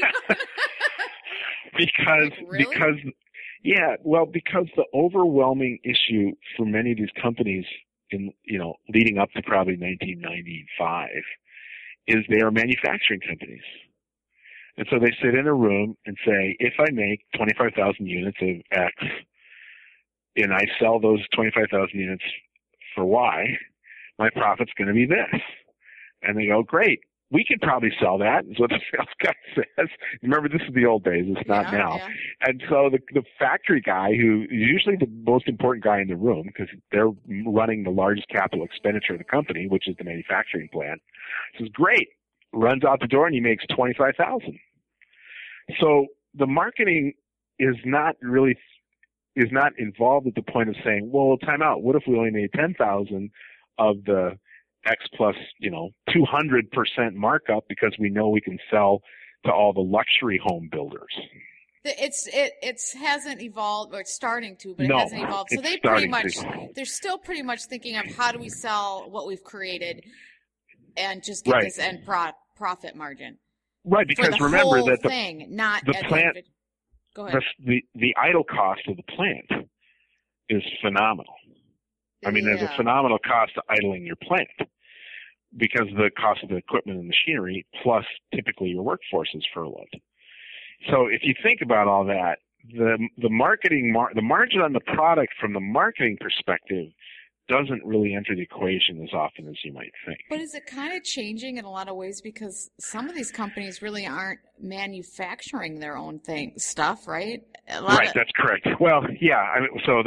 because the overwhelming issue for many of these companies in leading up to probably 1995 is they are manufacturing companies. And so they sit in a room and say, if I make 25,000 units of X and I sell those 25,000 units for Y, my profit's going to be this. And they go, great, we could probably sell that, is what the sales guy says. Remember, this is the old days. It's not now. Yeah. And so the factory guy, who is usually the most important guy in the room because they're running the largest capital expenditure of the company, which is the manufacturing plant, says, great, runs out the door and he makes 25,000. So the marketing is not involved at the point of saying, well, time out. What if we only made 10,000 of the X plus, 200% markup because we know we can sell to all the luxury home builders? It hasn't evolved, or it's starting to, but it hasn't evolved. So they're still pretty much thinking of how do we sell what we've created and just get this end profit margin. Right, because remember that the plant, go ahead. The idle cost of the plant is phenomenal. I mean, there's a phenomenal cost to idling your plant because of the cost of the equipment and machinery, plus typically your workforce is furloughed. So if you think about all that, the marketing the margin on the product from the marketing perspective doesn't really enter the equation as often as you might think. But is it kind of changing in a lot of ways because some of these companies really aren't manufacturing their own stuff, right? Right, that's correct. Well, yeah, I mean, so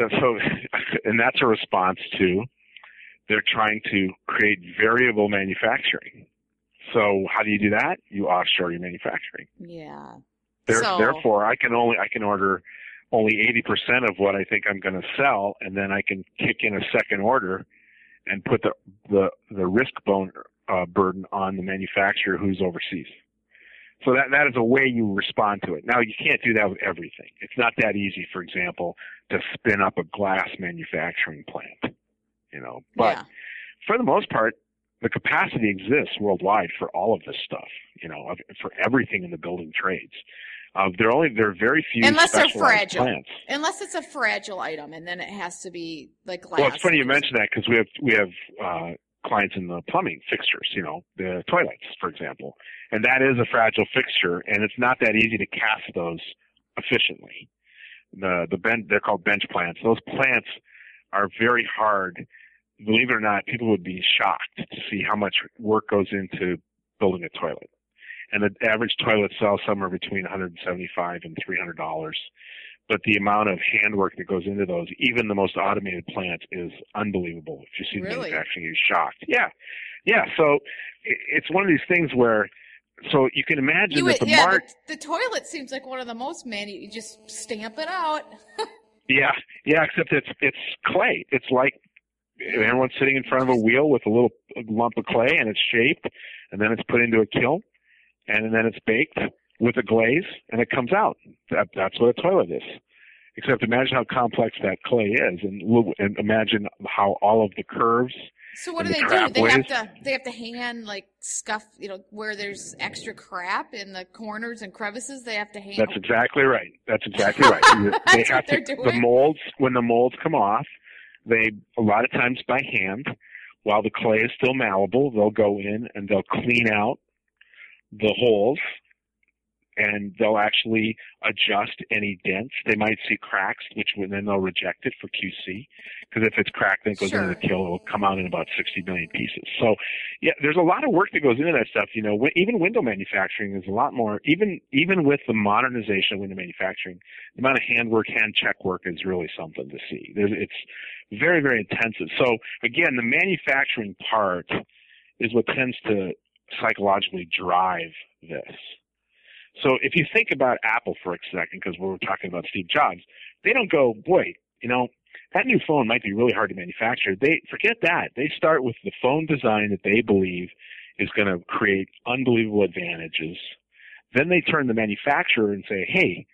and that's a response to they're trying to create variable manufacturing. So how do you do that? You offshore your manufacturing. Yeah. Therefore, I can order only 80% of what I think I'm going to sell, and then I can kick in a second order and put the risk burden on the manufacturer who's overseas. So that is a way you respond to it. Now, you can't do that with everything. It's not that easy, for example, to spin up a glass manufacturing plant, But for the most part, the capacity exists worldwide for all of this stuff, for everything in the building trades. There are very few unless they're fragile. Plants. Unless it's a fragile item, and then it has to be like glass. Well, it's funny you mention that because we have clients in the plumbing fixtures, the toilets, for example. And that is a fragile fixture, and it's not that easy to cast those efficiently. They're called bench plants. Those plants are very hard. Believe it or not, people would be shocked to see how much work goes into building a toilet. And the average toilet sells somewhere between $175 and $300. But the amount of handwork that goes into those, even the most automated plants, is unbelievable. If you see the manufacturing, you're shocked. Yeah. So it's one of these things where, so you can imagine the toilet seems like one of the most manual. You just stamp it out. Yeah. Except it's clay. It's like everyone's sitting in front of a wheel with a little lump of clay, and it's shaped, and then it's put into a kiln, and then it's baked with a glaze, and it comes out. That's what a toilet is. Except imagine how complex that clay is, and imagine how all of the curves. So what do they do? They have to hand scuff, where there's extra crap in the corners and crevices. They have to hand. That's exactly right. They have to. The molds, when the molds come off, they a lot of times by hand, while the clay is still malleable, they'll go in and they'll clean out the holes. And they'll actually adjust any dents. They might see cracks, then they'll reject it for QC. Because if it's cracked, then it goes into the kiln. It will come out in about 60 million pieces. So, yeah, there's a lot of work that goes into that stuff. Even window manufacturing is a lot more. Even with the modernization of window manufacturing, the amount of handwork, hand check work is really something to see. It's very, very intensive. So, again, the manufacturing part is what tends to psychologically drive this. So if you think about Apple for a second, because we're talking about Steve Jobs, they don't go, boy, that new phone might be really hard to manufacture. They forget that. They start with the phone design that they believe is going to create unbelievable advantages. Then they turn to the manufacturer and say, hey,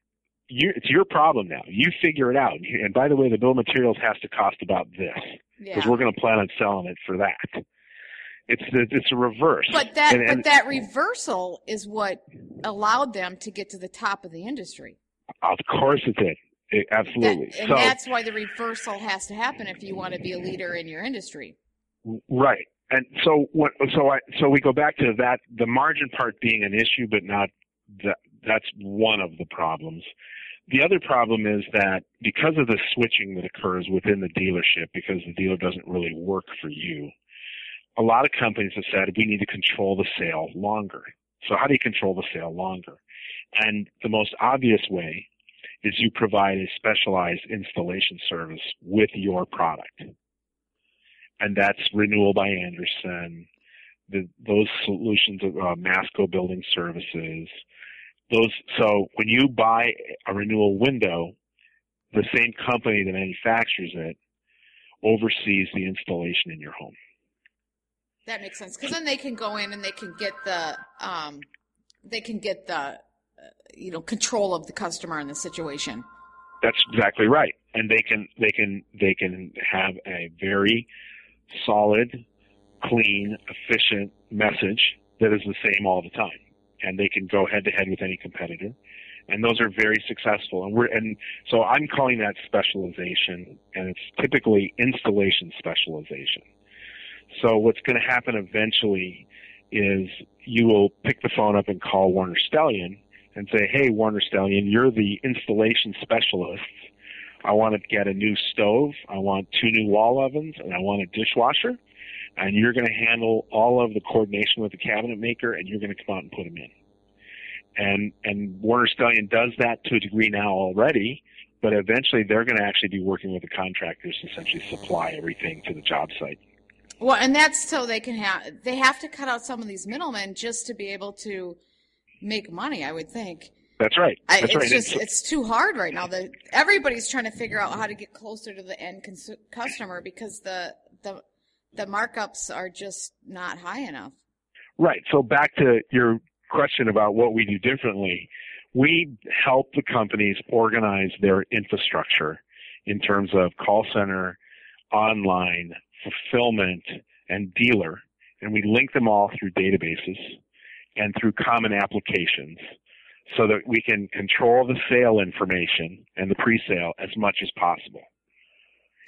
it's your problem now. You figure it out. And by the way, the bill of materials has to cost about this, because we're going to plan on selling it for that. It's a reverse. But that reversal is what allowed them to get to the top of the industry. Of course it did. Absolutely. That's why the reversal has to happen if you want to be a leader in your industry. Right. And so we go back to that, the margin part being an issue, but not that's one of the problems. The other problem is that because of the switching that occurs within the dealership, because the dealer doesn't really work for you, a lot of companies have said we need to control the sale longer. So how do you control the sale longer? And the most obvious way is you provide a specialized installation service with your product. And that's Renewal by Andersen, those solutions of Masco Building Services. So when you buy a Renewal window, the same company that manufactures it oversees the installation in your home. That makes sense, because then they can go in and they can get the control of the customer and the situation. That's exactly right, and they can have a very solid, clean, efficient message that is the same all the time, and they can go head to head with any competitor, and those are very successful. And so I'm calling that specialization, and it's typically installation specialization. So what's going to happen eventually is you will pick the phone up and call Warner Stellian and say, hey, Warner Stellian, you're the installation specialist. I want to get a new stove. I want 2 new wall ovens, and I want a dishwasher. And you're going to handle all of the coordination with the cabinet maker, and you're going to come out and put them in. And Warner Stellian does that to a degree now already, but eventually they're going to actually be working with the contractors to essentially supply everything to the job site. Well, and that's so they have to cut out some of these middlemen just to be able to make money, I would think. That's right. It's too hard right now. Everybody's trying to figure out how to get closer to the end customer because the markups are just not high enough. Right. So back to your question about what we do differently, we help the companies organize their infrastructure in terms of call center, online, fulfillment, and dealer, and we link them all through databases and through common applications so that we can control the sale information and the pre-sale as much as possible.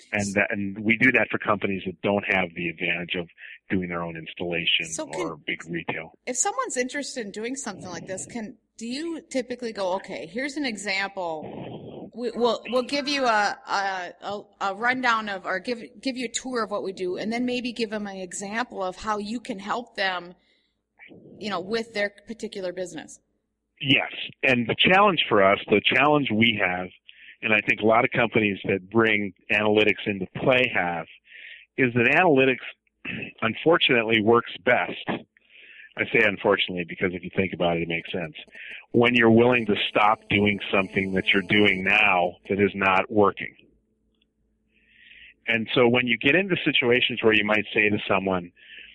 And we do that for companies that don't have the advantage of doing their own installation or big retail. If someone's interested in doing something like this, do you typically go, okay, here's an example. We'll give you a rundown of, or give you a tour of what we do, and then maybe give them an example of how you can help them, with their particular business? Yes, and the challenge for us, the challenge we have, and I think a lot of companies that bring analytics into play have, is that analytics, unfortunately, works best. I say unfortunately because if you think about it, it makes sense. When you're willing to stop doing something that you're doing now that is not working. And so when you get into situations where you might say to someone,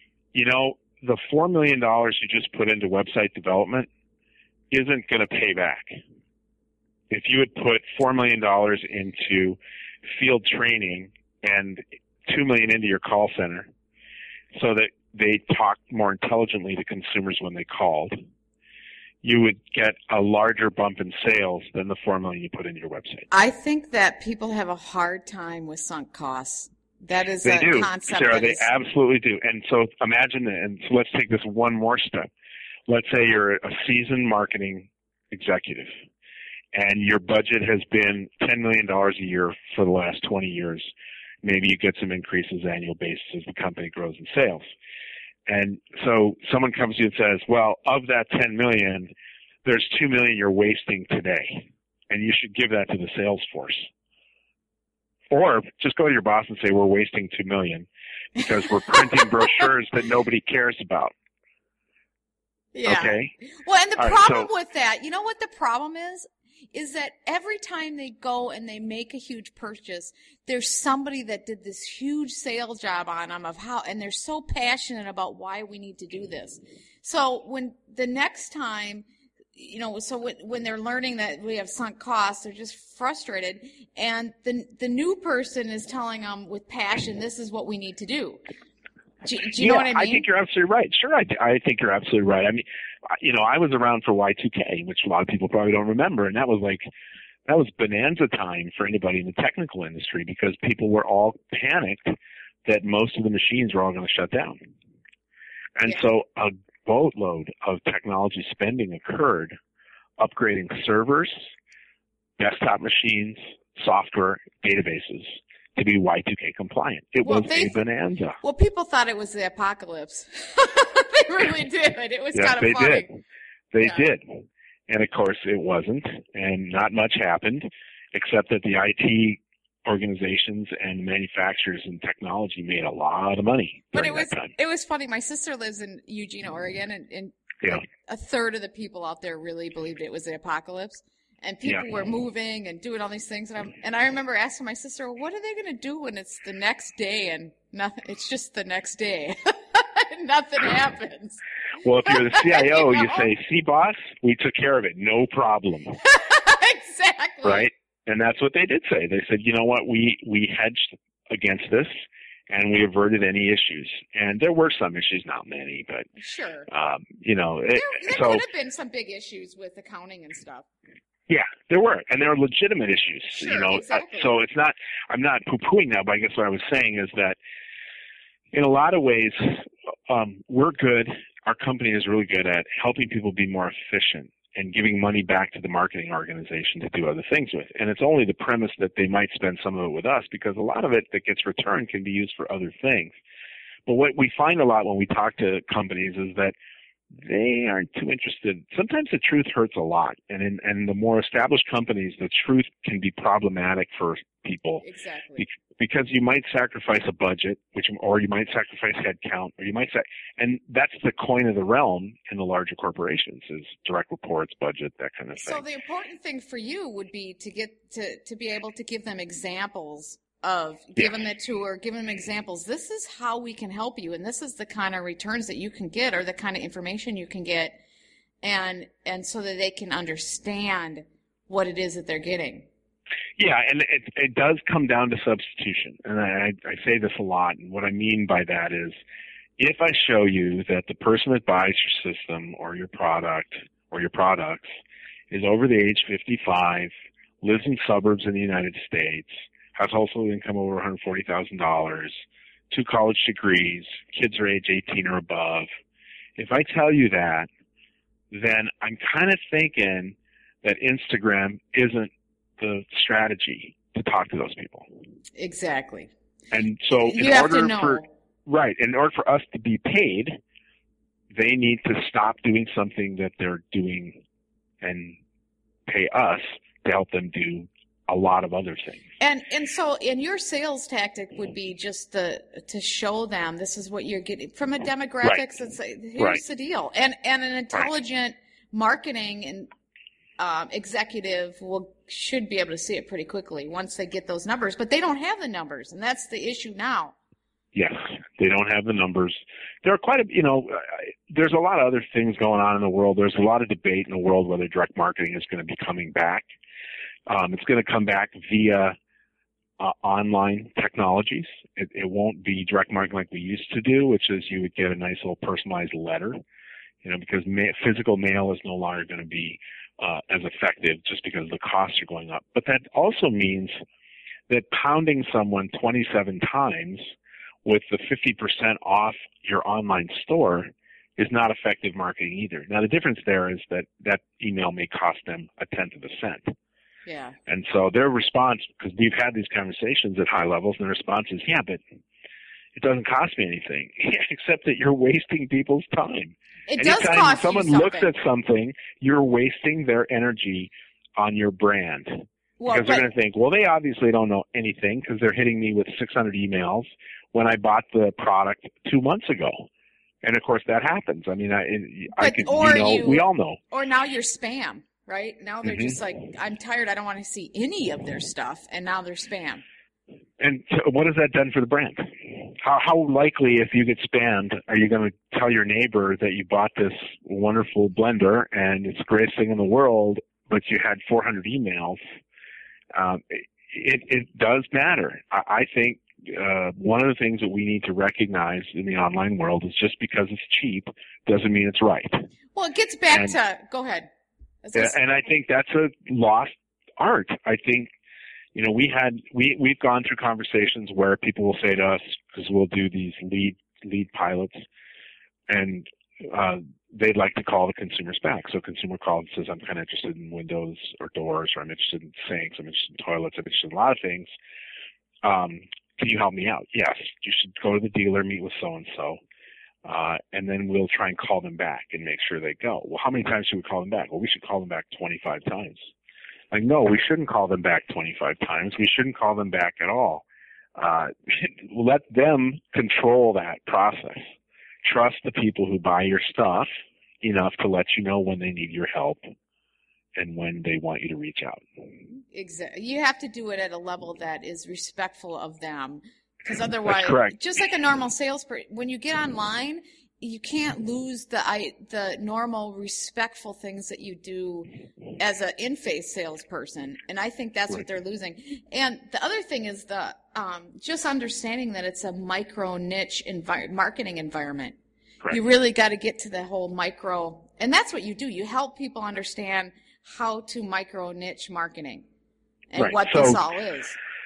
the $4 million you just put into website development isn't going to pay back. If you had put $4 million into field training and $2 million into your call center so that they talked more intelligently to consumers when they called, you would get a larger bump in sales than the $4 million you put into your website. I think that people have a hard time with sunk costs. That is a concept. Sarah, they absolutely do. And so imagine, and so let's take this one more step. Let's say you're a seasoned marketing executive, and your budget has been $10 million a year for the last 20 years. Maybe you get some increases annual basis as the company grows in sales. And so someone comes to you and says, well, of that $10 million, there's $2 million you're wasting today, and you should give that to the sales force. Or just go to your boss and say, we're wasting $2 million because we're printing brochures that nobody cares about. Yeah. Okay. Well, and the problem with that, you know what the problem is that every time they go and they make a huge purchase, there's somebody that did this huge sales job on them and they're so passionate about why we need to do this. So when the next time, when they're learning that we have sunk costs, they're just frustrated. And the new person is telling them with passion, this is what we need to do. Do you know what I mean? I think you're absolutely right. Sure, I think you're absolutely right. I mean, I was around for Y2K, which a lot of people probably don't remember, and that was bonanza time for anybody in the technical industry because people were all panicked that most of the machines were all going to shut down. And so a boatload of technology spending occurred, upgrading servers, desktop machines, software, databases to be Y2K compliant. It was a bonanza. Well, people thought it was the apocalypse. They really did. It was kind of funny. They did. And, of course, it wasn't, and not much happened, except that the IT organizations and manufacturers and technology made a lot of money during that time. It was funny. My sister lives in Eugene, Oregon, and a third of the people out there really believed it was the apocalypse. And people were moving and doing all these things. And I remember asking my sister, well, what are they going to do when it's the next day and nothing? It's just the next day. Nothing happens. Well, if you're the CIO, you say, see, boss, we took care of it. No problem. Exactly. Right? And that's what they did say. They said, you know what, we hedged against this, and we averted any issues. And there were some issues, not many, but sure. There could have been some big issues with accounting and stuff. Yeah, there were, and there are legitimate issues. Sure, exactly. So it's not. I'm not poo-pooing that, but I guess what I was saying is that, in a lot of ways, we're good. Our company is really good at helping people be more efficient and giving money back to the marketing organization to do other things with. And it's only the premise that they might spend some of it with us, because a lot of it that gets returned can be used for other things. But what we find a lot when we talk to companies is that they aren't too interested. Sometimes the truth hurts a lot, and in the more established companies, the truth can be problematic for people. Exactly. Because you might sacrifice a budget, or you might sacrifice headcount, or you might and that's the coin of the realm in the larger corporations is direct reports, budget, that kind of thing. So the important thing for you would be to get to be able to give them examples of give them a tour, give them examples. This is how we can help you, and this is the kind of returns that you can get, or the kind of information you can get, and so that they can understand what it is that they're getting. Yeah, and it does come down to substitution, and I say this a lot, and what I mean by that is if I show you that the person that buys your system or your product or your products is over the age 55, lives in suburbs in the United States, has household income over $140,000, 2 college degrees, kids are age 18 or above. If I tell you that, then I'm kind of thinking that Instagram isn't the strategy to talk to those people. Exactly. And so in order for us to be paid, they need to stop doing something that they're doing and pay us to help them do a lot of other things. And so your sales tactic would be just to show them this is what you're getting from a demographics and say, here's the deal. And an intelligent marketing and executive should be able to see it pretty quickly once they get those numbers, but they don't have the numbers, and that's the issue now. Yes, they don't have the numbers. There are there's a lot of other things going on in the world. There's a lot of debate in the world whether direct marketing is going to be coming back. It's going to come back via online technologies. It won't be direct marketing like we used to do, which is you would get a nice little personalized letter, because physical mail is no longer going to be as effective just because the costs are going up. But that also means that pounding someone 27 times with the 50% off your online store is not effective marketing either. Now, the difference there is that email may cost them a tenth of a cent. Yeah. And so their response, because we've had these conversations at high levels, and the response is, yeah, but it doesn't cost me anything, except that you're wasting people's time. It does cost you something. Anytime someone looks at something, you're wasting their energy on your brand. Because they're going to think, well, they obviously don't know anything because they're hitting me with 600 emails when I bought the product 2 months ago. And, of course, that happens. I mean, we all know. Or now you're spam. Right? Now they're just like, I'm tired. I don't want to see any of their stuff. And now they're spam. And what has that done for the brand? How likely, if you get spammed, are you going to tell your neighbor that you bought this wonderful blender and it's the greatest thing in the world, but you had 400 emails? It does matter. I think one of the things that we need to recognize in the online world is just because it's cheap doesn't mean it's right. Well, it gets back to – go ahead. And I think that's a lost art. I think, we've gone through conversations where people will say to us, because we'll do these lead pilots, and they'd like to call the consumers back. So a consumer calls and says, I'm kind of interested in windows or doors, or I'm interested in sinks, I'm interested in toilets, I'm interested in a lot of things. Can you help me out? Yes. You should go to the dealer, meet with so-and-so. And then we'll try and call them back and make sure they go. Well, how many times should we call them back? Well, we should call them back 25 times. Like, no, we shouldn't call them back 25 times. We shouldn't call them back at all. Let them control that process. Trust the people who buy your stuff enough to let you know when they need your help and when they want you to reach out. Exactly. You have to do it at a level that is respectful of them. Because otherwise, just like a normal salesperson, when you get online, you can't lose the normal respectful things that you do as an in-face salesperson. And I think that's what they're losing. And the other thing is just understanding that it's a micro niche marketing environment. Correct. You really got to get to the whole micro, and that's what you do. You help people understand how to micro niche marketing and what this all is.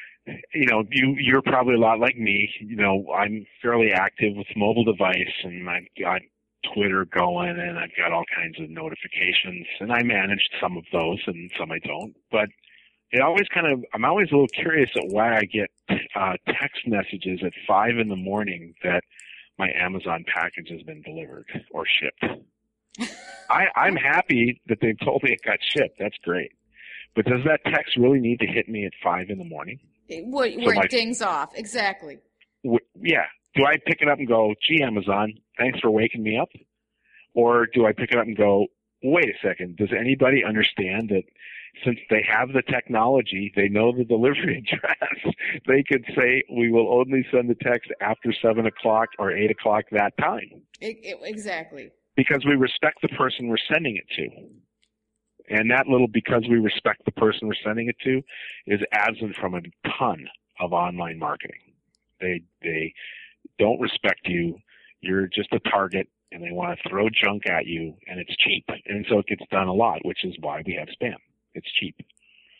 You're probably a lot like me. I'm fairly active with mobile device, and I've got Twitter going, and I've got all kinds of notifications, and I manage some of those, and some I don't. But I'm always a little curious at why I get text messages at 5 a.m. that my Amazon package has been delivered or shipped. I'm happy that they've told me it got shipped. That's great. But does that text really need to hit me at 5 a.m? Where it dings off, exactly. Yeah. Do I pick it up and go, gee, Amazon, thanks for waking me up? Or do I pick it up and go, wait a second, does anybody understand that since they have the technology, they know the delivery address, they could say, we will only send the text after 7 o'clock or 8 o'clock that time? Exactly. Because we respect the person we're sending it to. And that little because we respect the person we're sending it to is absent from a ton of online marketing. They don't respect you. You're just a target, and they want to throw junk at you, and it's cheap. And so it gets done a lot, which is why we have spam. It's cheap.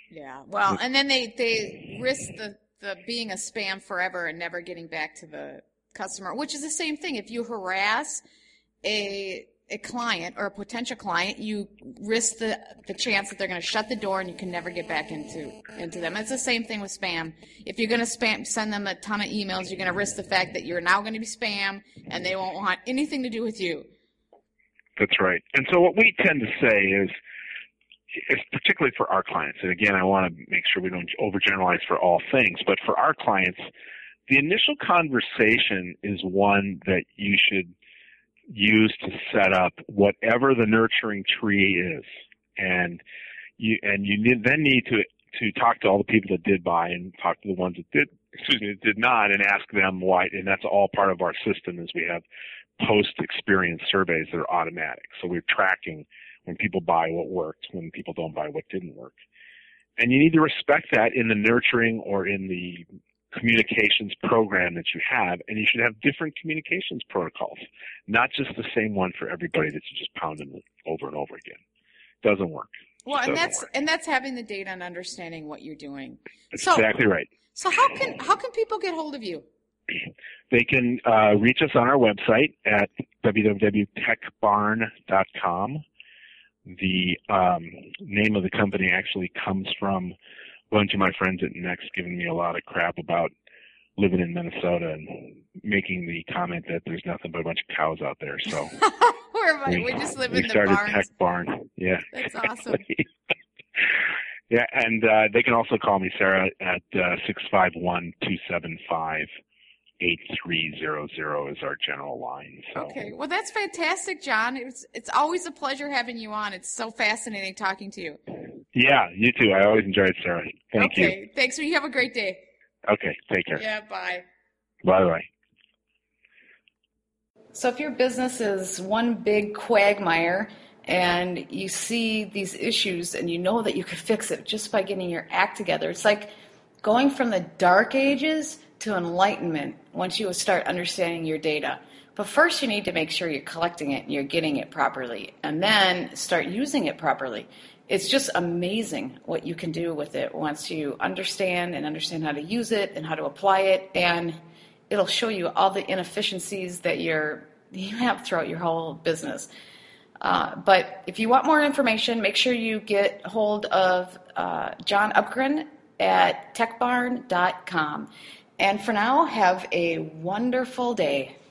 Yeah. Well, and then they risk the being a spam forever and never getting back to the customer, which is the same thing. If you harass a client or a potential client, you risk the chance that they're going to shut the door and you can never get back into them. It's the same thing with spam. If you're going to send them a ton of emails, you're going to risk the fact that you're now going to be spam and they won't want anything to do with you. That's right. And so what we tend to say is particularly for our clients, and again, I want to make sure we don't overgeneralize for all things, but for our clients, the initial conversation is one that you should use to set up whatever the nurturing tree is, and you then need to talk to all the people that did buy and talk to the ones that did not, and ask them why. And that's all part of our system. Is we have post-experience surveys that are automatic, so we're tracking when people buy what worked, when people don't buy what didn't work, and you need to respect that in the nurturing or in the communications program that you have, and you should have different communications protocols, not just the same one for everybody that you just pound them over and over again. Doesn't work. Well, and that's having the data and understanding what you're doing. That's exactly right. So how can people get hold of you? They can reach us on our website at www.techbarn.com. The name of the company actually comes from a bunch of my friends at Next giving me a lot of crap about living in Minnesota and making the comment that there's nothing but a bunch of cows out there. So we just live in the started barns. Tech Barn. Yeah, that's awesome. Yeah, and they can also call me, Sarah, at 651-275-8300 is our general line. So. Okay, well, that's fantastic, John. It's always a pleasure having you on. It's so fascinating talking to you. Yeah, you too. I always enjoy it, Sarah. Thank you. Okay, thanks. You have a great day. Okay, take care. Yeah, bye. Bye-bye. So if your business is one big quagmire and you see these issues and you know that you could fix it just by getting your act together, it's like going from the dark ages to enlightenment once you start understanding your data. But first you need to make sure you're collecting it and you're getting it properly, and then start using it properly. It's just amazing what you can do with it once you understand how to use it and how to apply it, and it'll show you all the inefficiencies that you have throughout your whole business. But if you want more information, make sure you get hold of John Upgren at techbarn.com. And for now, have a wonderful day.